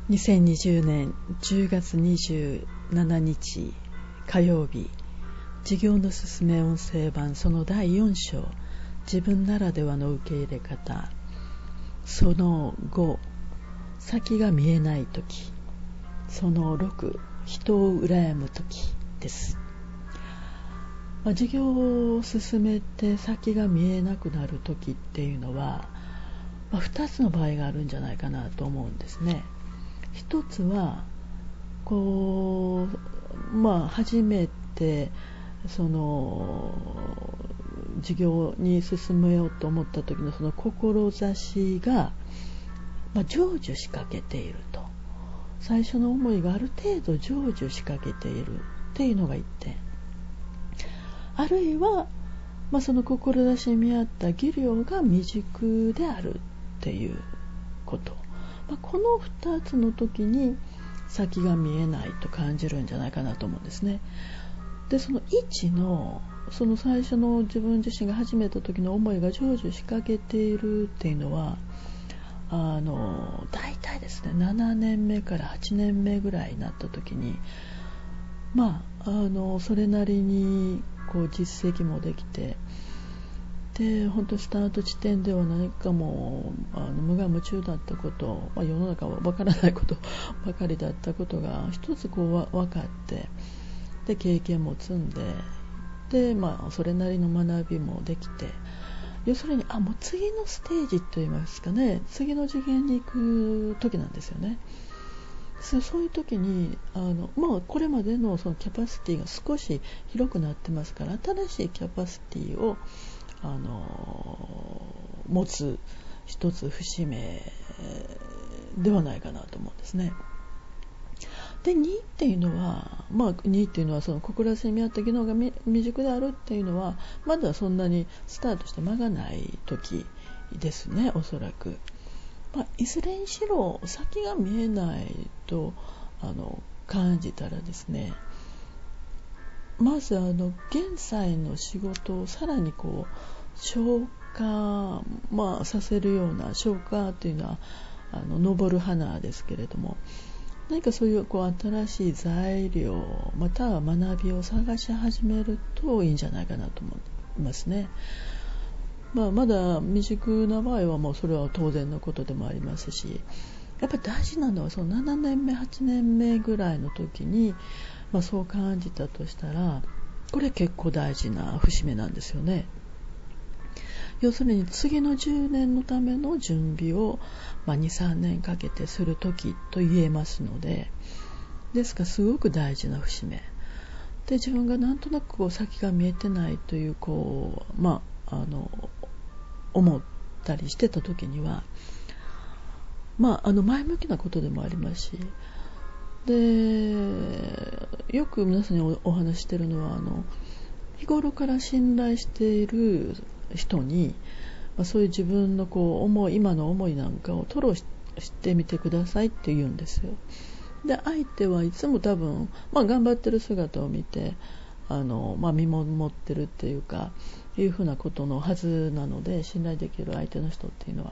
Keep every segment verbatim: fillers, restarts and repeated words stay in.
にせんにじゅうねんじゅうがつにじゅうしちにち火曜日、事業のすすめ音声版そのだいよん章、自分ならではの受け入れ方、そのご、先が見えないとき、そのろく、人を羨むときです。まあ、事業を進めて先が見えなくなるときっていうのは、まあ、ふたつの場合があるんじゃないかなと思うんですね。一つはこう、まあ、初めてその事業に進めようと思った時のその志が、まあ、成就しかけていると、最初の思いがある程度成就しかけているっていうのが一点、あるいは、まあ、その志に見合った技量が未熟であるっていうこと、まあ、このふたつの時に先が見えないと感じるんじゃないかなと思うんですね。で、そのいちのその最初の自分自身が始めた時の思いが成就しかけているっていうのは、あの大体ですねななねんめからはちねんめぐらいになった時に、まあ、あのそれなりにこう実績もできて、で本当スタート地点では何かもうあの無我夢中だったこと、まあ、世の中は分からないことばかりだったことが一つこうわ分かって、で経験も積んで、で、まあ、それなりの学びもできて、要するにあもう次のステージといいますかね、次の次元に行く時なんですよね。そういう時にあの、まあ、これまでのそのキャパシティが少し広くなってますから、新しいキャパシティをあの持つ一つ節目ではないかなと思うんですね。でにっていうのは、まあ、にっていうのはその志に見合った技能が未熟であるっていうのは、まだそんなにスタートして間がない時ですね、おそらく。まあ、いずれにしろ先が見えないとあの感じたらですね、まずあの現在の仕事をさらにこう消化、まあ、させるような、消化というのはあの昇る花ですけれども、何かそういうこう新しい材料または学びを探し始めるといいんじゃないかなと思いますね。まあ、まだ未熟な場合はもうそれは当然のことでもありますし、やっぱり大事なのはそのななねんめはちねんめぐらいの時に、まあ、そう感じたとしたら、これ結構大事な節目なんですよね。要するに次のじゅうねんのための準備を、まあ、にさんねんかけてする時と言えますので、ですからすごく大事な節目で、自分がなんとなくこう先が見えてないというこう、まあ、あの思ったりしてた時には、まあ、あの前向きなことでもありますし、でよく皆さんに お, お話してるのは、あの日頃から信頼している人に、まあ、そういう自分のこう思い、今の思いなんかを吐露してみてくださいって言うんですよ。で相手はいつも多分、まあ、頑張ってる姿を見てあの、まあ、見守ってるっていうかいうふうなことのはずなので、信頼できる相手の人っていうのは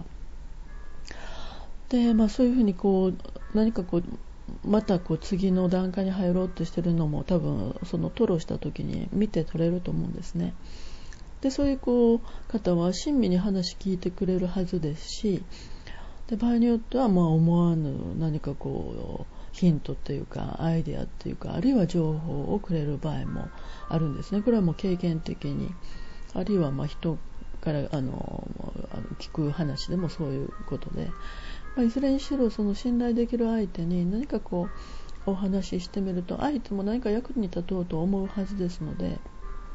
で、まあ、そういうふうにこう何かこうまたこう次の段階に入ろうとしてるのも多分その吐露した時に見て取れると思うんですね。でそういうこう方は親身に話聞いてくれるはずですし、で場合によってはまあ思わぬ何かこうヒントというかアイデアというか、あるいは情報をくれる場合もあるんですね。これはもう経験的に、あるいはまあ人からあの聞く話でもそういうことで、まあ、いずれにしろその信頼できる相手に何かこうお話ししてみると、相手も何か役に立とうと思うはずですので、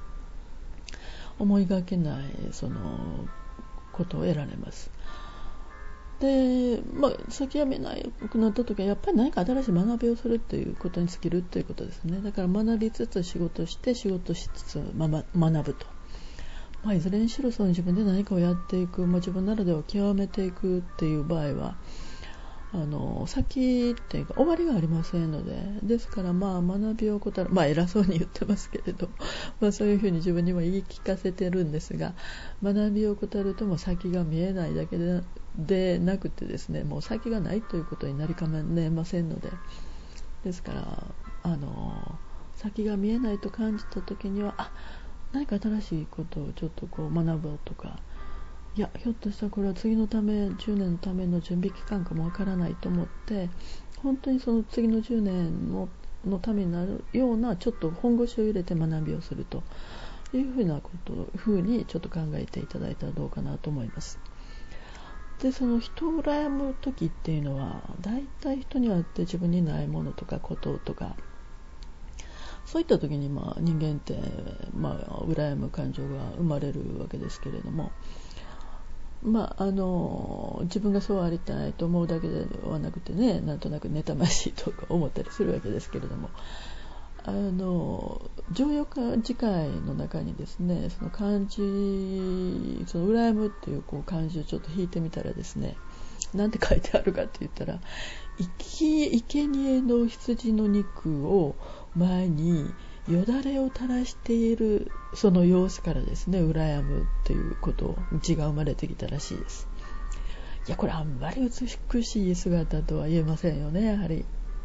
思いがけないそのことを得られます。で、まあ、先が見えなくなった時はやっぱり何か新しい学びをするということに尽きるということですね。だから学びつつ仕事して、仕事しつつ、ま、学ぶと、まあ、いずれにしろその自分で何かをやっていく、まあ、自分ならでは極めていくっていう場合は、 あの先っていうか終わりがありませんので、ですからまあ学びを怠る、まあ偉そうに言ってますけれど、まあ、そういうふうに自分にも言い聞かせてるんですが、学びを怠るとも先が見えないだけで、でなくてですね、もう先がないということになりかねませんので、ですからあの先が見えないと感じた時には、あ、何か新しいことをちょっとこう学ぼうとか、いや、ひょっとしたらこれは次のためじゅうねんのための準備期間かもわからないと思って、本当にその次のじゅうねん の, のためになるようなちょっと本腰を入れて学びをするというふうなことふうにちょっと考えていただいたらどうかなと思います。で、その人を羨む時っていうのは、だいたい人にあって自分にないものとかこととか、そういった時にまあ人間って、まあ、羨む感情が生まれるわけですけれども、まあ、あの自分がそうありたいと思うだけではなくてね、なんとなく妬ましいとか思ったりするわけですけれども、あの常用字会の中にですね、その漢字、その羨むっていうこう漢字をちょっと引いてみたらですね、なんて書いてあるかって言ったら、いけにえの羊の肉を前によだれを垂らしているその様子からですね、羨むということ字が生まれてきたらしいです。いや、これあんまり美しい姿とは言えませんよね、やはり。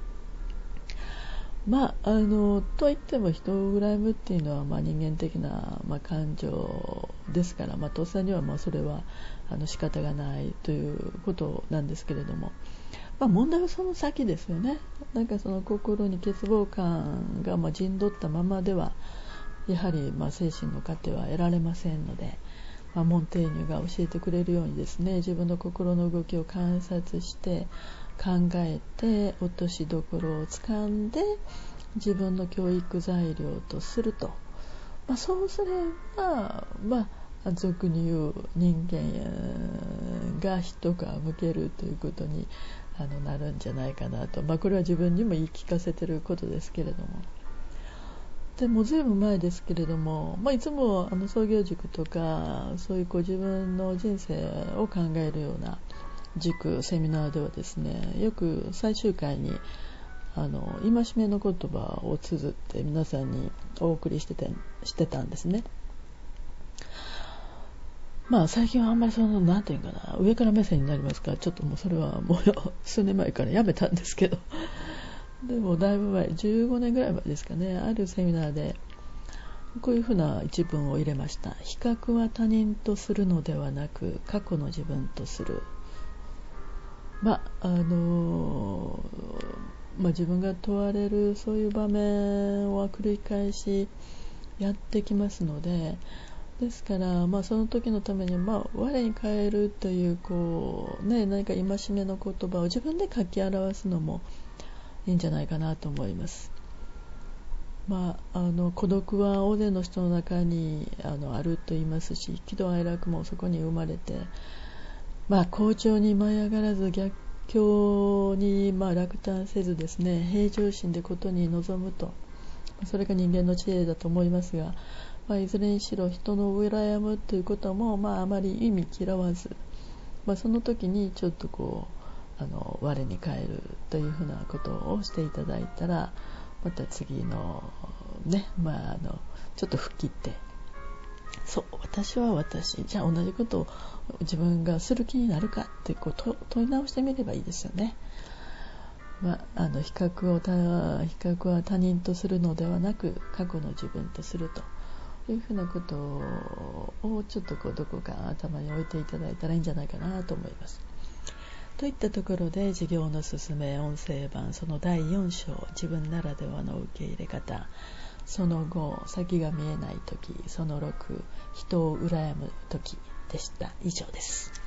まあ、あのといっても人を羨むっていうのは、まあ、人間的な、まあ、感情ですから、まあ、とっさにはまあそれはあの仕方がないということなんですけれども、まあ、問題はその先ですよね。なんかその心に欠乏感がまあ陣取ったままではやはりまあ精神の糧は得られませんので、まあ、モンテーニュが教えてくれるようにですね、自分の心の動きを観察して考えて落としどころをつかんで自分の教育材料とすると、まあ、そうすれば、まあ、俗に言う人間が一皮むけるということにあのなるんじゃないかなと、まあ、これは自分にも言い聞かせていることですけれども、でもずいぶん前ですけれども、まあ、いつもあの創業塾とかそういうこう自分の人生を考えるような塾セミナーではですね、よく最終回にあの戒めの言葉を綴って皆さんにお送りしててしてたんですね。まあ最近はあんまりそのなんていうかな、上から目線になりますから、ちょっともうそれはもう数年前からやめたんですけど、でもだいぶ前、じゅうごねんぐらい前ですかね、あるセミナーでこういうふうな一文を入れました。比較は他人とするのではなく過去の自分とする。まああのまあ、自分が問われるそういう場面は繰り返しやってきますので、ですから、まあ、その時のために、まあ、我に返るというこう、ね、何か戒めの言葉を自分で書き表すのもいいんじゃないかなと思います。まあ、あの孤独は大勢の人の中に あの、あると言いますし、喜怒哀楽もそこに生まれて、まあ、好調に舞い上がらず逆境にまあ落胆せずですね、平常心でことに臨むと、それが人間の知恵だと思いますが、まあ、いずれにしろ人の羨むということも、まあ、あまり意味嫌わず、まあ、その時にちょっとこうあの我に返るというふうなことをしていただいたら、また次のね、まあ、あのちょっと吹っ切って、そう私は私じゃあ同じことを自分がする気になるかってこうと問い直してみればいいですよね。まあ、あの比較をた比較は他人とするのではなく過去の自分とするというふうなことをちょっとこうどこか頭に置いていただいたらいいんじゃないかなと思います。といったところで、授業のすすめ音声版そのだいよん章、自分ならではの受け入れ方、そのご、先が見えないとき、そのろく、人を羨むときでした。以上です。